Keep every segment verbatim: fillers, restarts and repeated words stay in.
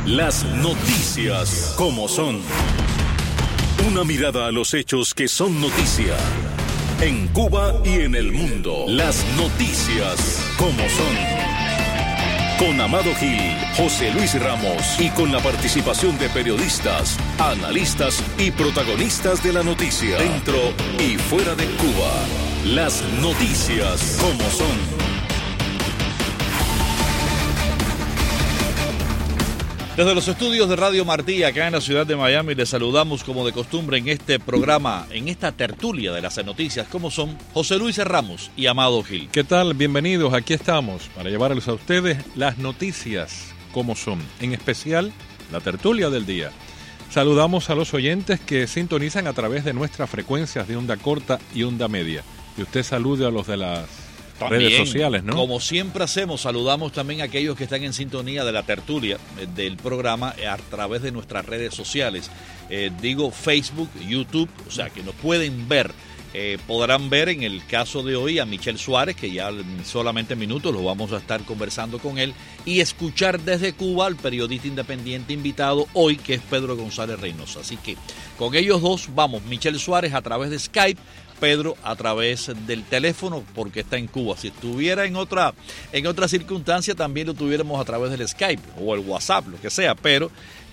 Las noticias como son. Una mirada a los hechos que son noticia. En Cuba y en el mundo. Las noticias como son. Con Amado Gil, José Luis Ramos y con la participación de periodistas, analistas y protagonistas de la noticia. Dentro y fuera de Cuba. Las noticias como son. Desde los estudios de Radio Martí, acá en la ciudad de Miami, les saludamos como de costumbre en este programa, en esta tertulia de las noticias como son, José Luis Ramos y Amado Gil. ¿Qué tal? Bienvenidos, aquí estamos para llevarles a ustedes las noticias como son, en especial la tertulia del día. Saludamos a los oyentes que sintonizan a través de nuestras frecuencias de onda corta y onda media. Y usted salude a los de las También, redes sociales, ¿no? Como siempre hacemos, saludamos también a aquellos que están en sintonía de la tertulia eh, del programa eh, a través de nuestras redes sociales. Eh, digo Facebook, YouTube, o sea que nos pueden ver. Eh, podrán ver en el caso de hoy a Michel Suárez, que ya en solamente minutos lo vamos a estar conversando con él, y escuchar desde Cuba al periodista independiente invitado hoy, que es Pedro González Reynoso. Así que con ellos dos vamos, Michel Suárez a través de Skype, Pedro a través del teléfono porque está en Cuba. Si estuviera en otra en otra circunstancia también lo tuviéramos a través del Skype o el WhatsApp, lo que sea, pero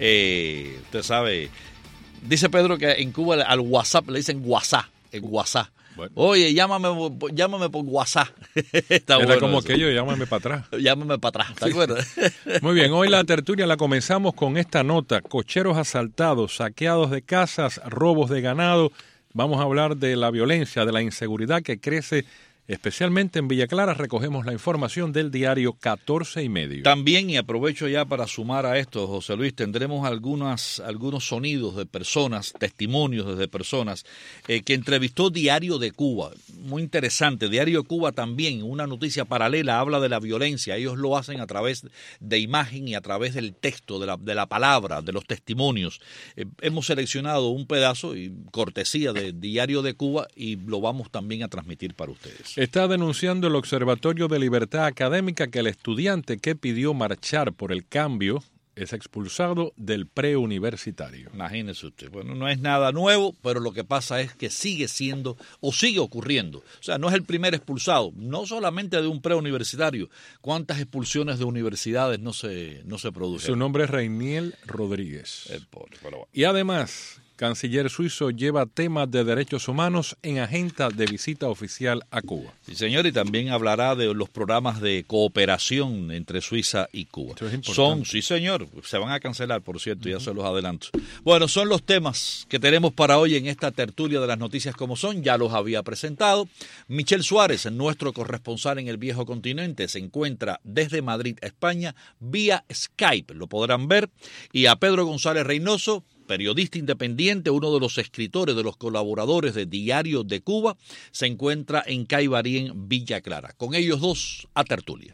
eh, usted sabe, dice Pedro que en Cuba al WhatsApp le dicen WhatsApp, el WhatsApp. Bueno. Oye, llámame, llámame por WhatsApp. Está Era bueno como eso. aquello, llámame para atrás. Llámame para atrás, ¿te acuerdas? Muy bien, hoy la tertulia la comenzamos con esta nota: cocheros asaltados, saqueados de casas, robos de ganado. Vamos a hablar de la violencia, de la inseguridad que crece especialmente en Villa Clara. Recogemos la información del diario catorce y medio. También, y aprovecho ya para sumar a esto, José Luis, tendremos algunas, algunos sonidos de personas, testimonios desde personas eh, que entrevistó Diario de Cuba. Muy interesante. Diario de Cuba también, una noticia paralela, habla de la violencia. Ellos lo hacen a través de imagen y a través del texto, de la, de la palabra, de los testimonios. Eh, hemos seleccionado un pedazo y cortesía de Diario de Cuba y lo vamos también a transmitir para ustedes. Está denunciando el Observatorio de Libertad Académica que el estudiante que pidió marchar por el cambio es expulsado del preuniversitario. Imagínese usted. Bueno, no es nada nuevo, pero lo que pasa es que sigue siendo o sigue ocurriendo. O sea, no es el primer expulsado, no solamente de un preuniversitario. ¿Cuántas expulsiones de universidades no se, no se producen? Su nombre es Reiniel Rodríguez. El pobre, pero bueno. Y además, canciller suizo lleva temas de derechos humanos en agenda de visita oficial a Cuba. Sí, señor, y también hablará de los programas de cooperación entre Suiza y Cuba. Eso es importante. Son, sí, señor, se van a cancelar, por cierto, ya uh-huh. se los adelanto. Bueno, son los temas que tenemos para hoy en esta tertulia de las noticias como son. Ya los había presentado. Michel Suárez, nuestro corresponsal en el viejo continente, se encuentra desde Madrid, España, vía Skype, lo podrán ver. Y a Pedro González Reynoso, periodista independiente, uno de los escritores, de los colaboradores de Diario de Cuba, se encuentra en Caibarien, Villa Clara. Con ellos dos, a tertulia.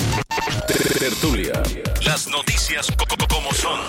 Tertulia. Las noticias como son.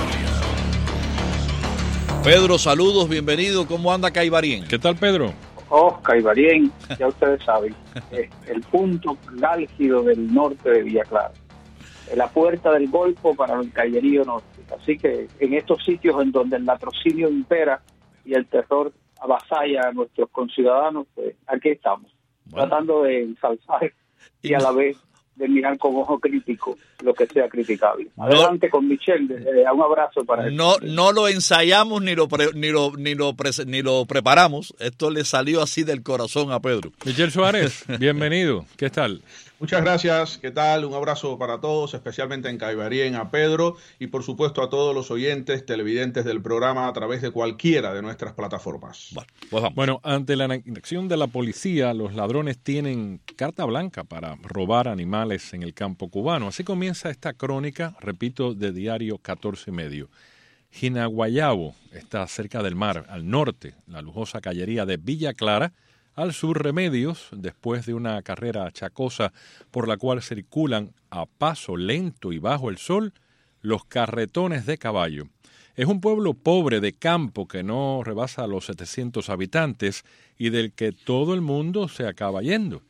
Pedro, saludos, bienvenido. ¿Cómo anda Caibarien? ¿Qué tal, Pedro? Oh, Caibarien, ya ustedes saben, es el punto álgido del norte de Villa Clara. La puerta del Golfo para el cayerío norte. Así que en estos sitios en donde el latrocinio impera y el terror avasalla a nuestros conciudadanos, pues aquí estamos, bueno, tratando de ensalzar y a la vez de mirar con ojo crítico lo que sea criticable. Adelante no, con Michel, eh, un abrazo para él. No, no lo ensayamos ni lo, pre, ni, lo, ni, lo pre, ni lo preparamos, esto le salió así del corazón a Pedro. Michel Suárez, bienvenido, ¿qué tal? Muchas gracias, ¿qué tal? Un abrazo para todos, especialmente en Caibarien, a Pedro y por supuesto a todos los oyentes, televidentes del programa a través de cualquiera de nuestras plataformas. Bueno, pues vamos. Bueno, ante la acción de la policía, los ladrones tienen carta blanca para robar animales en el campo cubano. Así comienza esta crónica, repito, de Diario catorce y medio. Jinaguayabo está cerca del mar, al norte, la lujosa callería de Villa Clara. Al sur, Remedios, después de una carrera achacosa por la cual circulan a paso lento y bajo el sol los carretones de caballo. Es un pueblo pobre de campo que no rebasa los setecientos habitantes y del que todo el mundo se acaba yendo.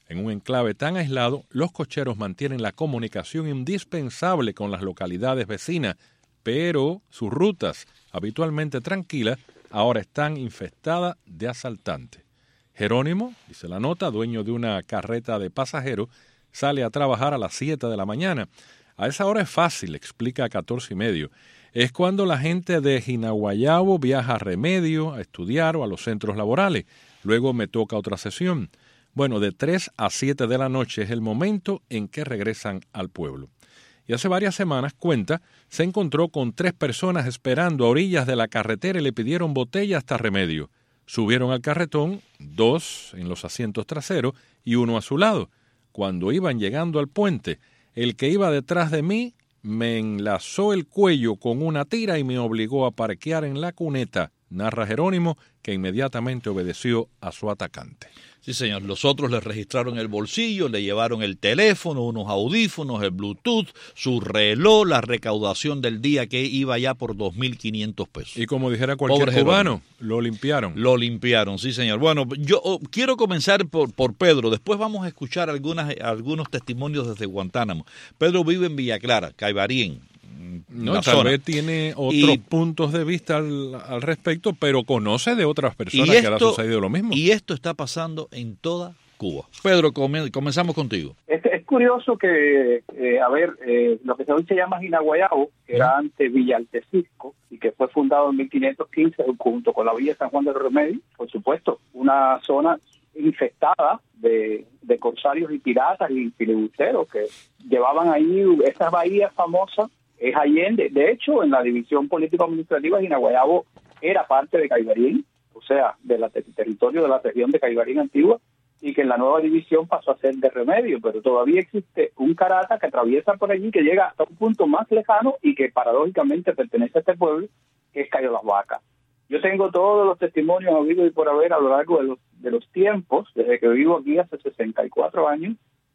En un enclave tan aislado, los cocheros mantienen la comunicación indispensable con las localidades vecinas, pero sus rutas, habitualmente tranquilas, ahora están infestadas de asaltantes. Jerónimo, dice la nota, dueño de una carreta de pasajeros, sale a trabajar a las siete de la mañana. A esa hora es fácil, explica a catorce y medio. Es cuando la gente de Jinaguayabo viaja a Remedio, a estudiar o a los centros laborales. Luego me toca otra sesión. Bueno, de tres a siete de la noche es el momento en que regresan al pueblo. Y hace varias semanas, cuenta, se encontró con tres personas esperando a orillas de la carretera y le pidieron botella hasta Remedio. Subieron al carretón, dos en los asientos traseros y uno a su lado. Cuando iban llegando al puente, el que iba detrás de mí me enlazó el cuello con una tira y me obligó a parquear en la cuneta, narra Jerónimo, que inmediatamente obedeció a su atacante. Sí, señor. Los otros le registraron el bolsillo, le llevaron el teléfono, unos audífonos, el Bluetooth, su reloj, la recaudación del día que iba ya por dos mil quinientos pesos. Y como dijera cualquier Pobre cubano, Jerónimo. Lo limpiaron. Lo limpiaron, sí, señor. Bueno, yo oh, quiero comenzar por, por Pedro. Después vamos a escuchar algunas, algunos testimonios desde Guantánamo. Pedro vive en Villa Clara, Caibarien. No, tal zona. vez tiene otros y, puntos de vista al, al respecto, pero conoce de otras personas esto, que le ha sucedido lo mismo. Y esto está pasando en toda Cuba. Pedro, come, comenzamos contigo. Es, es curioso que, eh, a ver, eh, lo que hoy se llama Jinaguayabo, que era antes Villa Altecisco, y que fue fundado en mil quinientos quince junto con la Villa San Juan de los Remedios, por supuesto, una zona infestada de, de corsarios y piratas y filibusteros que llevaban ahí esas bahías famosas. Es Allende. De hecho, en la división político-administrativa, Jinaguayabo era parte de Caibarien, o sea, del ter- territorio de la región de Caibarien antigua, y que en la nueva división pasó a ser de Remedio, pero todavía existe un Carata que atraviesa por allí, que llega hasta un punto más lejano y que paradójicamente pertenece a este pueblo, que es Cayo Las Vacas. Yo tengo todos los testimonios habidos y por haber a lo largo de los, de los tiempos, desde que vivo aquí hace sesenta y cuatro años,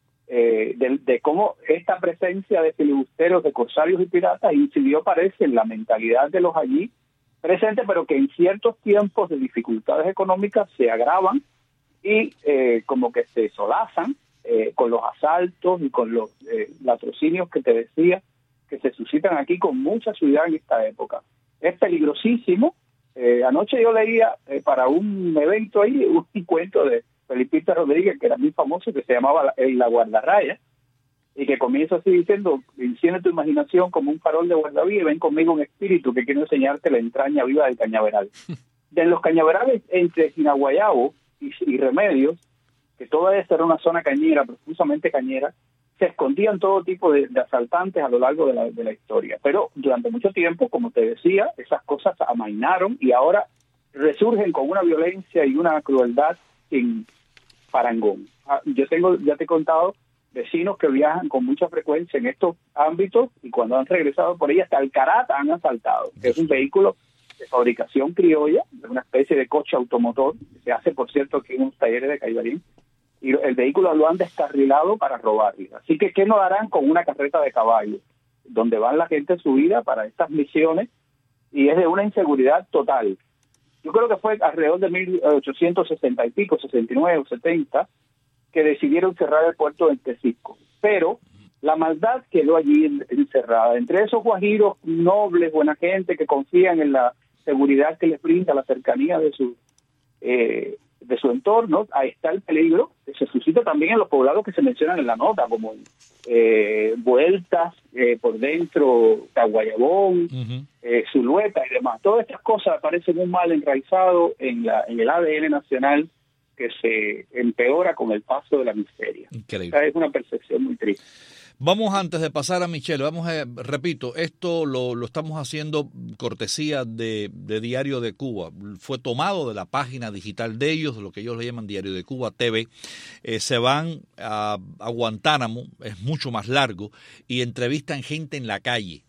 Eh, de, de cómo esta presencia de filibusteros, de corsarios y piratas incidió, parece, en la mentalidad de los allí presentes, pero que en ciertos tiempos de dificultades económicas se agravan y eh, como que se solazan eh, con los asaltos y con los eh, latrocinios que te decía que se suscitan aquí con mucha asiduidad en esta época. Es peligrosísimo. Eh, anoche yo leía eh, para un evento ahí un, un cuento de Felipita Rodríguez, que era muy famoso, que se llamaba La, la Guardarraya, y que comienza así diciendo: enciende tu imaginación como un farol de guardavía y ven conmigo un espíritu que quiere enseñarte la entraña viva del cañaveral. De los cañaverales entre Jinaguayabo y, y Remedios, que toda esa era una zona cañera, profusamente cañera, se escondían todo tipo de, de asaltantes a lo largo de la, de la historia. Pero durante mucho tiempo, como te decía, esas cosas amainaron y ahora resurgen con una violencia y una crueldad sin parangón. Yo tengo, ya te he contado, vecinos que viajan con mucha frecuencia en estos ámbitos y cuando han regresado por ahí hasta el Carata han asaltado, que es un vehículo de fabricación criolla, es una especie de coche automotor, que se hace, por cierto, aquí en unos talleres de Caibarien, y el vehículo lo han descarrilado para robarlo. Así que, ¿qué nos harán con una carreta de caballos? Donde van la gente subida para estas misiones, y es de una inseguridad total. Yo creo que fue alrededor de mil ochocientos sesenta y pico, sesenta y nueve o setenta, que decidieron cerrar el puerto de Tecisco. Pero la maldad quedó allí encerrada. Entre esos guajiros nobles, buena gente, que confían en la seguridad que les brinda la cercanía de su eh, de su entorno, ahí está el peligro que se suscita también en los poblados que se mencionan en la nota, como eh, Vueltas, eh, por dentro, Caguayabón, uh-huh. eh, Zulueta y demás. Todas estas cosas aparecen un mal enraizado en, la, en el A D N nacional que se empeora con el paso de la miseria. Increíble. Esta es una percepción muy triste. Vamos, antes de pasar a Michelle, vamos a, repito, esto lo, lo estamos haciendo cortesía de, de Diario de Cuba. Fue tomado de la página digital de ellos, de lo que ellos le llaman Diario de Cuba T V. Eh, se van a, a Guantánamo, es mucho más largo, y entrevistan gente en la calle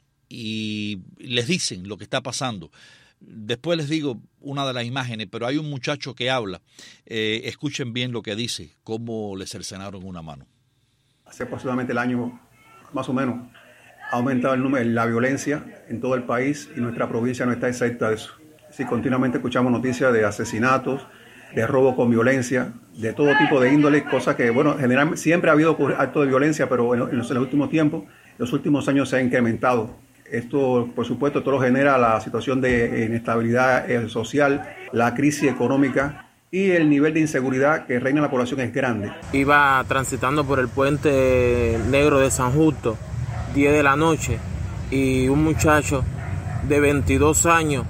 y les dicen lo que está pasando. Después les digo una de las imágenes, pero hay un muchacho que habla. Eh, escuchen bien lo que dice, cómo le cercenaron una mano. Hace aproximadamente el año, más o menos, ha aumentado el número, la violencia en todo el país y nuestra provincia no está exenta de eso. Sí, continuamente escuchamos noticias de asesinatos, de robo con violencia, de todo tipo de índole, cosas que, bueno, generalmente siempre ha habido actos de violencia, pero en los, en los últimos tiempos, en los últimos años se ha incrementado. Esto, por supuesto, todo lo genera la situación de inestabilidad eh, social, la crisis económica y el nivel de inseguridad que reina en la población es grande. Iba transitando por el puente negro de San Justo, diez de la noche, y un muchacho de veintidós años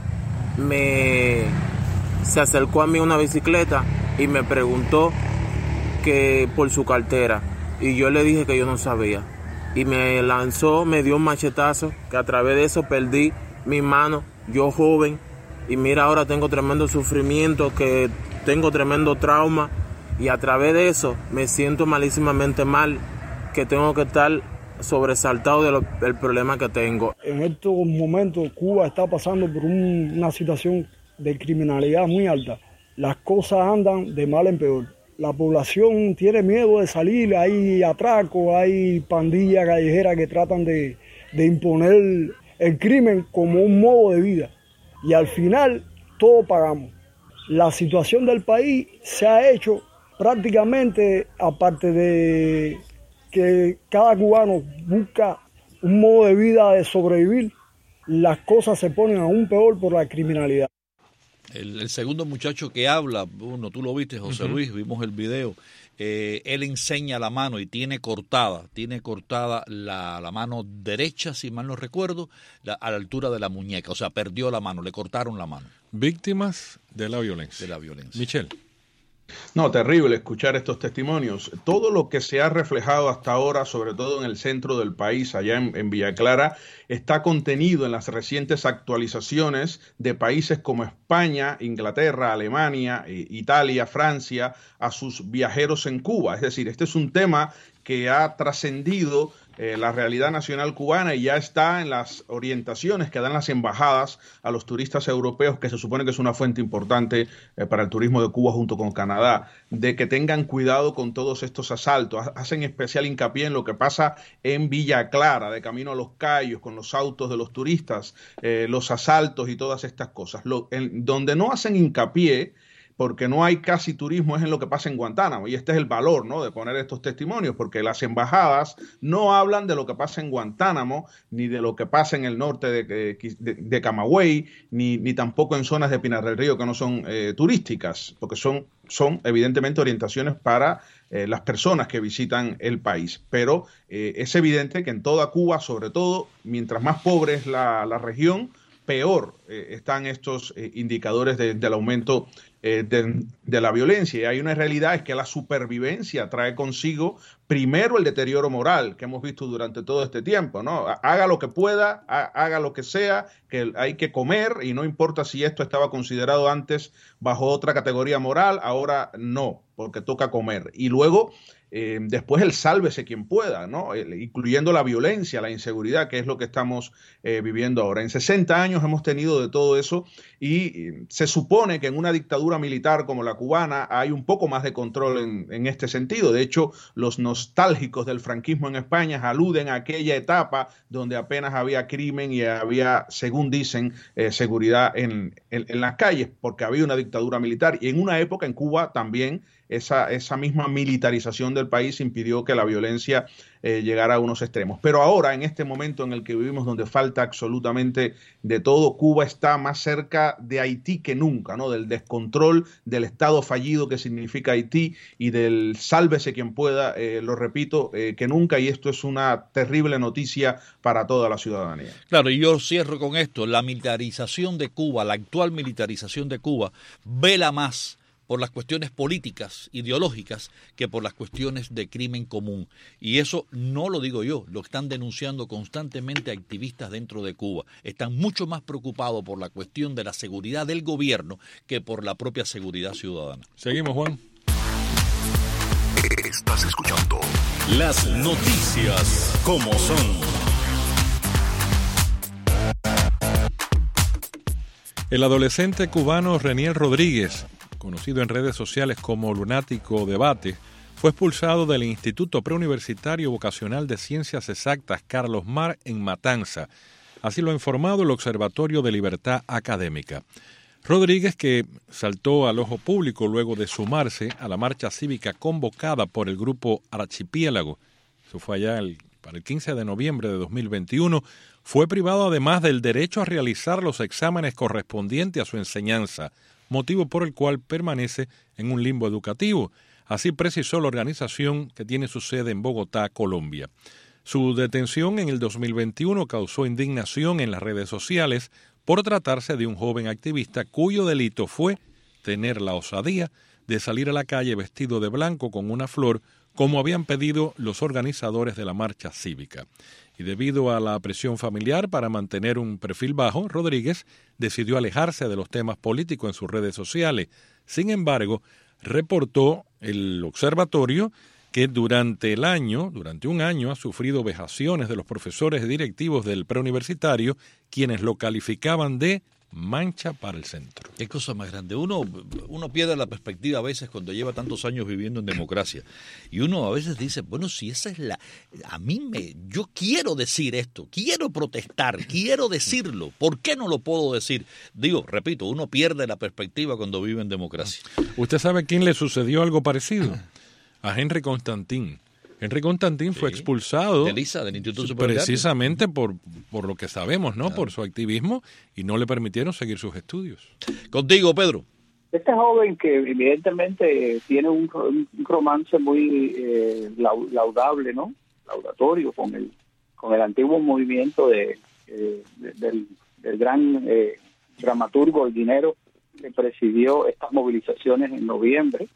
me se acercó a mí una bicicleta y me preguntó que por su cartera, y yo le dije que yo no sabía, y me lanzó, me dio un machetazo, que a través de eso perdí mi mano, yo joven, y mira, ahora tengo tremendo sufrimiento, que tengo tremendo trauma, y a través de eso me siento malísimamente mal, que tengo que estar sobresaltado de lo, del problema que tengo. En estos momentos Cuba está pasando por un, una situación de criminalidad muy alta. Las cosas andan de mal en peor. La población tiene miedo de salir, hay atracos, hay pandillas callejeras que tratan de, de imponer el crimen como un modo de vida. Y al final todos pagamos. La situación del país se ha hecho prácticamente, aparte de que cada cubano busca un modo de vida de sobrevivir, las cosas se ponen aún peor por la criminalidad. El, el segundo muchacho que habla, bueno, tú lo viste, José uh-huh. Luis, vimos el video, eh, él enseña la mano y tiene cortada, tiene cortada la, la mano derecha, si mal no recuerdo, la, a la altura de la muñeca, o sea, perdió la mano, le cortaron la mano. Víctimas de la violencia. De la violencia. Michelle. No, terrible escuchar estos testimonios. Todo lo que se ha reflejado hasta ahora, sobre todo en el centro del país, allá en, en Villa Clara, está contenido en las recientes actualizaciones de países como España, Inglaterra, Alemania, eh, Italia, Francia, a sus viajeros en Cuba. Es decir, este es un tema que ha trascendido eh, la realidad nacional cubana y ya está en las orientaciones que dan las embajadas a los turistas europeos, que se supone que es una fuente importante eh, para el turismo de Cuba junto con Canadá, de que tengan cuidado con todos estos asaltos. Hacen especial hincapié en lo que pasa en Villa Clara, de camino a Los Cayos, con los autos de los turistas, eh, los asaltos y todas estas cosas. Lo, en, donde no hacen hincapié, porque no hay casi turismo, es en lo que pasa en Guantánamo. Y este es el valor, ¿no?, de poner estos testimonios, porque las embajadas no hablan de lo que pasa en Guantánamo, ni de lo que pasa en el norte de, de, de Camagüey, ni, ni tampoco en zonas de Pinar del Río que no son eh, turísticas, porque son, son evidentemente orientaciones para eh, las personas que visitan el país. Pero eh, es evidente que en toda Cuba, sobre todo, mientras más pobre es la, la región, peor eh, están estos eh, indicadores de, del aumento eh, de, de la violencia. Y hay una realidad, es que la supervivencia trae consigo primero el deterioro moral que hemos visto durante todo este tiempo, ¿no? Haga lo que pueda, haga lo que sea, que hay que comer, y no importa si esto estaba considerado antes bajo otra categoría moral, ahora no, porque toca comer. Y luego Eh, después el sálvese quien pueda, ¿no? Eh, incluyendo la violencia, la inseguridad, que es lo que estamos eh, viviendo ahora. En sesenta años hemos tenido de todo eso y eh, se supone que en una dictadura militar como la cubana hay un poco más de control en, en este sentido. De hecho, los nostálgicos del franquismo en España aluden a aquella etapa donde apenas había crimen y había, según dicen, eh, seguridad en, en, en las calles, porque había una dictadura militar. Y en una época en Cuba también Esa, esa misma militarización del país impidió que la violencia eh, llegara a unos extremos. Pero ahora, en este momento en el que vivimos, donde falta absolutamente de todo, Cuba está más cerca de Haití que nunca, ¿no? Del descontrol, del Estado fallido que significa Haití y del sálvese quien pueda, eh, lo repito, eh, que nunca, y esto es una terrible noticia para toda la ciudadanía. Claro, y yo cierro con esto. La militarización de Cuba, la actual militarización de Cuba, vela más por las cuestiones políticas, ideológicas, que por las cuestiones de crimen común. Y eso no lo digo yo, lo están denunciando constantemente activistas dentro de Cuba. Están mucho más preocupados por la cuestión de la seguridad del gobierno que por la propia seguridad ciudadana. Seguimos, Juan. Estás escuchando las noticias como son. El adolescente cubano Reniel Rodríguez, conocido en redes sociales como Lunático Debate, fue expulsado del Instituto Preuniversitario Vocacional de Ciencias Exactas Carlos Mar en Matanza. Así lo ha informado el Observatorio de Libertad Académica. Rodríguez, que saltó al ojo público luego de sumarse a la marcha cívica convocada por el grupo Archipiélago, eso fue allá el, para el quince de noviembre de dos mil veintiuno, fue privado además del derecho a realizar los exámenes correspondientes a su enseñanza, motivo por el cual permanece en un limbo educativo. Así precisó la organización que tiene su sede en Bogotá, Colombia. Su detención en el dos mil veintiuno causó indignación en las redes sociales por tratarse de un joven activista cuyo delito fue tener la osadía de salir a la calle vestido de blanco con una flor, como habían pedido los organizadores de la marcha cívica. Y debido a la presión familiar para mantener un perfil bajo, Rodríguez decidió alejarse de los temas políticos en sus redes sociales. Sin embargo, reportó el observatorio que durante el año, durante un año, ha sufrido vejaciones de los profesores y directivos del preuniversitario, quienes lo calificaban de mancha para el centro. Qué cosa más grande. Uno, uno pierde la perspectiva a veces cuando lleva tantos años viviendo en democracia. Y uno a veces dice, bueno, si esa es la... A mí me... Yo quiero decir esto, quiero protestar, quiero decirlo. ¿Por qué no lo puedo decir? Digo, repito, uno pierde la perspectiva cuando vive en democracia. ¿Usted sabe quién le sucedió algo parecido? A Henry Constantin. Henry Constantin sí, fue expulsado de Lisa, del Instituto Superior precisamente por, por lo que sabemos, ¿no? Claro. Por su activismo, y no le permitieron seguir sus estudios. Contigo, Pedro. Este joven que evidentemente tiene un, un romance muy eh, laudable, ¿no? Laudatorio con el con el antiguo movimiento de, eh, de del, del gran eh, dramaturgo El Dinero, que presidió estas movilizaciones en noviembre.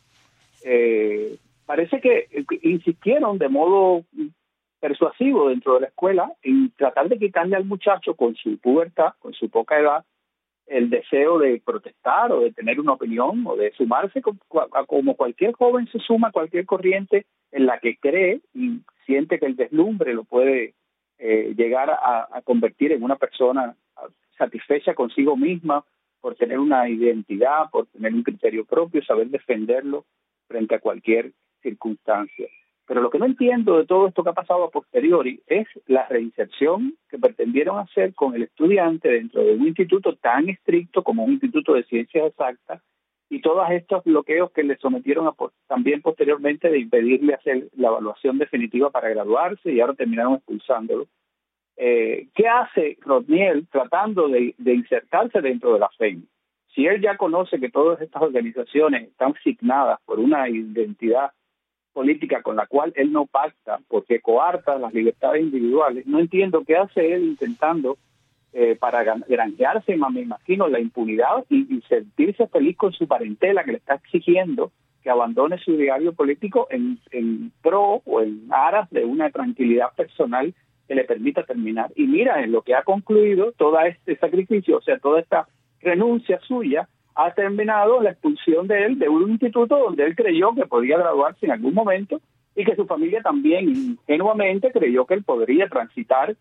Eh, Parece que insistieron de modo persuasivo dentro de la escuela en tratar de quitarle al muchacho con su pubertad, con su poca edad, el deseo de protestar o de tener una opinión o de sumarse como cualquier joven se suma a cualquier corriente en la que cree y siente que el deslumbre lo puede eh, llegar a, a convertir en una persona satisfecha consigo misma por tener una identidad, por tener un criterio propio, saber defenderlo frente a cualquier circunstancia. Pero lo que no entiendo de todo esto que ha pasado a posteriori es la reinserción que pretendieron hacer con el estudiante dentro de un instituto tan estricto como un instituto de ciencias exactas y todos estos bloqueos que le sometieron a, también posteriormente de impedirle hacer la evaluación definitiva para graduarse y ahora terminaron expulsándolo. Eh, ¿Qué hace Rodniel tratando de, de insertarse dentro de la F E M? Si él ya conoce que todas estas organizaciones están signadas por una identidad política con la cual él no pacta porque coarta las libertades individuales, no entiendo qué hace él intentando eh, para granjearse, me imagino, la impunidad y, y sentirse feliz con su parentela que le está exigiendo que abandone su diario político en, en pro o en aras de una tranquilidad personal que le permita terminar. Y mira, en lo que ha concluido todo este sacrificio, o sea, toda esta renuncia suya, ha terminado la expulsión de él de un instituto donde él creyó que podía graduarse en algún momento y que su familia también ingenuamente creyó que él podría transitar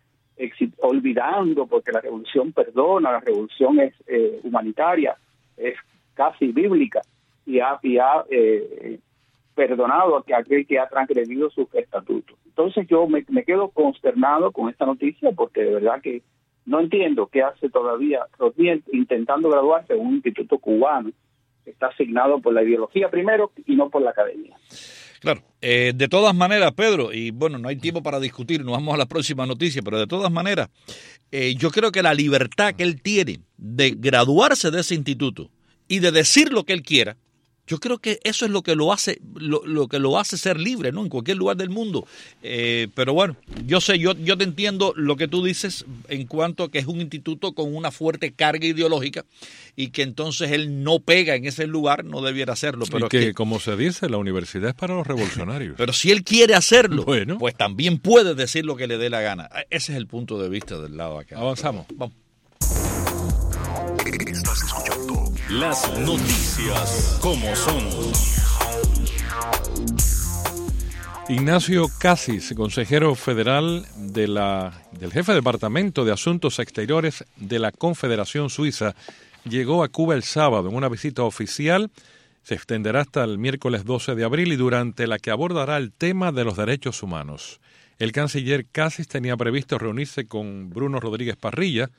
olvidando, porque la revolución perdona, la revolución es eh, humanitaria, es casi bíblica y ha, y ha eh, perdonado a aquel que ha transgredido sus estatutos. Entonces yo me, me quedo consternado con esta noticia porque de verdad que no entiendo qué hace todavía Rodniel intentando graduarse en un instituto cubano que está asignado por la ideología primero y no por la academia. Claro, eh, de todas maneras, Pedro, y bueno, no hay tiempo para discutir, nos vamos a la próxima noticia, pero de todas maneras, eh, yo creo que la libertad que él tiene de graduarse de ese instituto y de decir lo que él quiera, yo creo que eso es lo que lo hace, lo, lo que lo hace ser libre, ¿no? En cualquier lugar del mundo. Eh, pero bueno, yo sé, yo, yo te entiendo lo que tú dices en cuanto a que es un instituto con una fuerte carga ideológica y que entonces él no pega en ese lugar, no debiera hacerlo. Pero y que, que, como se dice, la universidad es para los revolucionarios. Pero si él quiere hacerlo, bueno, pues también puede decir lo que le dé la gana. Ese es el punto de vista del lado acá. Avanzamos. Vamos. Estás escuchando las noticias como son. Ignacio Cassis, consejero federal de la, del jefe de Departamento de Asuntos Exteriores de la Confederación Suiza, llegó a Cuba el sábado en una visita oficial. Se extenderá hasta el miércoles doce de abril y durante la que abordará el tema de los derechos humanos. El canciller Cassis tenía previsto reunirse con Bruno Rodríguez Parrilla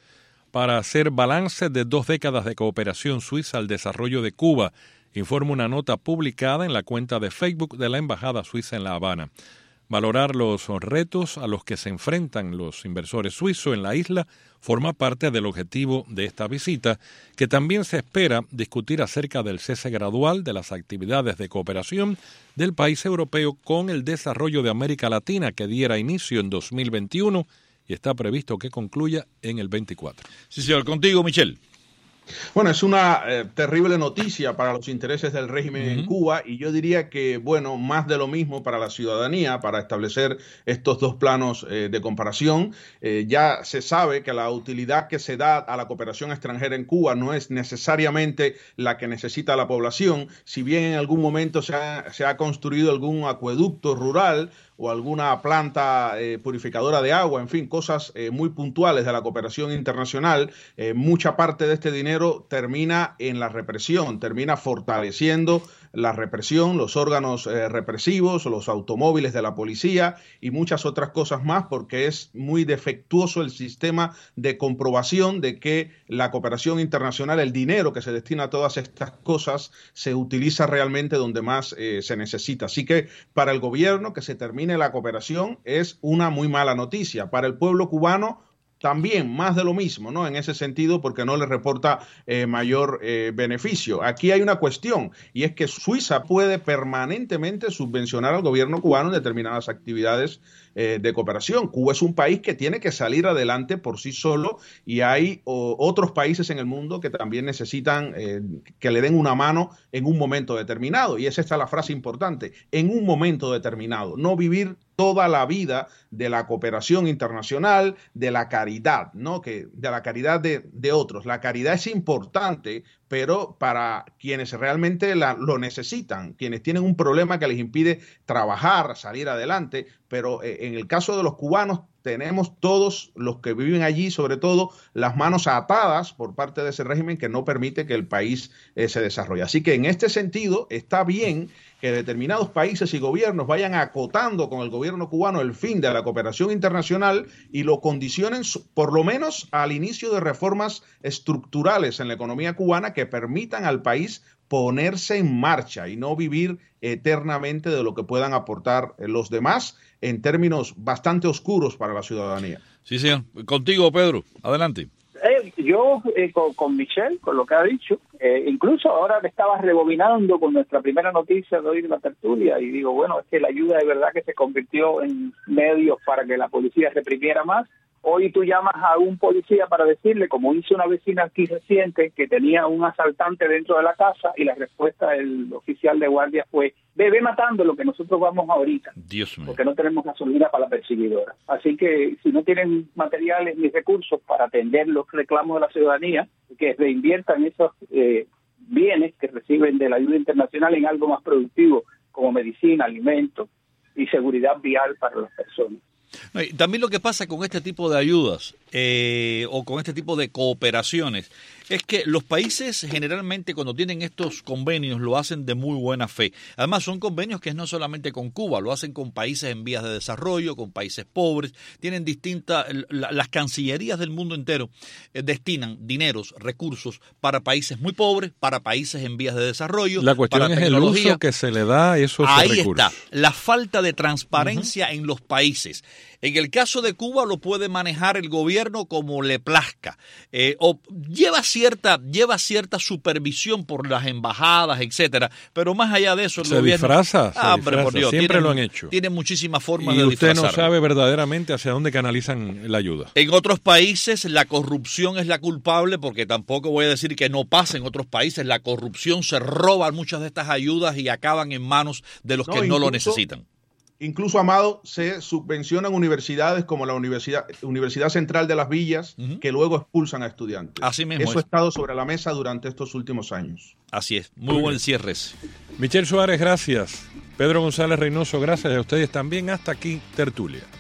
para hacer balance de dos décadas de cooperación suiza al desarrollo de Cuba, informa una nota publicada en la cuenta de Facebook de la Embajada Suiza en La Habana. Valorar los retos a los que se enfrentan los inversores suizos en la isla forma parte del objetivo de esta visita, que también se espera discutir acerca del cese gradual de las actividades de cooperación del país europeo con el desarrollo de América Latina, que diera inicio en dos mil veintiuno y está previsto que concluya en el veinticuatro. Sí, señor. Contigo, Michel. Bueno, es una eh, terrible noticia para los intereses del régimen uh-huh. en Cuba, y yo diría que, bueno, más de lo mismo para la ciudadanía, para establecer estos dos planos eh, de comparación. Eh, ya se sabe que la utilidad que se da a la cooperación extranjera en Cuba no es necesariamente la que necesita la población. Si bien en algún momento se ha, se ha construido algún acueducto rural o alguna planta eh, purificadora de agua, en fin, cosas eh, muy puntuales de la cooperación internacional, eh, mucha parte de este dinero termina en la represión, termina fortaleciendo la represión, los órganos eh, represivos, los automóviles de la policía y muchas otras cosas más, porque es muy defectuoso el sistema de comprobación de que la cooperación internacional, el dinero que se destina a todas estas cosas, se utiliza realmente donde más eh, se necesita. Así que para el gobierno que se termine la cooperación es una muy mala noticia. Para el pueblo cubano también más de lo mismo, ¿no? En ese sentido, porque no le reporta eh, mayor eh, beneficio. Aquí hay una cuestión, y es que Suiza puede permanentemente subvencionar al gobierno cubano en determinadas actividades eh, de cooperación. Cuba es un país que tiene que salir adelante por sí solo, y hay o, otros países en el mundo que también necesitan eh, que le den una mano en un momento determinado. Y esa está la frase importante, en un momento determinado, no vivir toda la vida de la cooperación internacional, de la caridad, ¿no? Que de la caridad de, de otros. La caridad es importante, pero para quienes realmente la, lo necesitan, quienes tienen un problema que les impide trabajar, salir adelante. Pero eh, en el caso de los cubanos, tenemos todos los que viven allí, sobre todo, las manos atadas por parte de ese régimen que no permite que el país eh, se desarrolle. Así que en este sentido está bien que determinados países y gobiernos vayan acotando con el gobierno cubano el fin de la cooperación internacional y lo condicionen por lo menos al inicio de reformas estructurales en la economía cubana que permitan al país ponerse en marcha y no vivir eternamente de lo que puedan aportar los demás en términos bastante oscuros para la ciudadanía. Sí, señor. Contigo, Pedro. Adelante. Eh, yo, eh, con, con Michel, con lo que ha dicho, eh, incluso ahora que estaba rebobinando con nuestra primera noticia de hoy de la tertulia, y digo, bueno, es que la ayuda de verdad que se convirtió en medios para que la policía reprimiera más. Hoy tú llamas a un policía para decirle, como hizo una vecina aquí reciente, que tenía un asaltante dentro de la casa, y la respuesta del oficial de guardia fue, ve, ve matando lo que nosotros vamos ahorita, Dios mío, porque no tenemos gasolina para la perseguidora. Así que si no tienen materiales ni recursos para atender los reclamos de la ciudadanía, que reinviertan esos eh, bienes que reciben de la ayuda internacional en algo más productivo, como medicina, alimentos y seguridad vial para las personas. También lo que pasa con este tipo de ayudas eh, o con este tipo de cooperaciones es que los países generalmente cuando tienen estos convenios lo hacen de muy buena fe. Además son convenios que no solamente con Cuba, lo hacen con países en vías de desarrollo, con países pobres, tienen distintas, la, las cancillerías del mundo entero eh, destinan dineros, recursos para países muy pobres, para países en vías de desarrollo. La cuestión para es el uso que se le da a esos Ahí recursos. Ahí está, la falta de transparencia uh-huh. en los países. En el caso de Cuba lo puede manejar el gobierno como le plazca, eh, o lleva cierta, lleva cierta supervisión por las embajadas, etcétera, pero más allá de eso el se gobierno... Disfraza, se ah, disfraza, por Dios, siempre tiene, lo han hecho. Tiene muchísimas formas y de usted disfrazarlo. no sabe verdaderamente hacia dónde canalizan la ayuda. En otros países la corrupción es la culpable, porque tampoco voy a decir que no pasa en otros países, la corrupción se roba muchas de estas ayudas y acaban en manos de los no, que no incluso... lo necesitan. Incluso, Amado, se subvencionan universidades como la Universidad, Universidad Central de las Villas, uh-huh. que luego expulsan a estudiantes. Así mismo Eso es. ha estado sobre la mesa durante estos últimos años. Así es. Muy, Muy buen bien. Cierre. Michel Suárez, gracias. Pedro González Reynoso, gracias a ustedes también. Hasta aquí, Tertulia.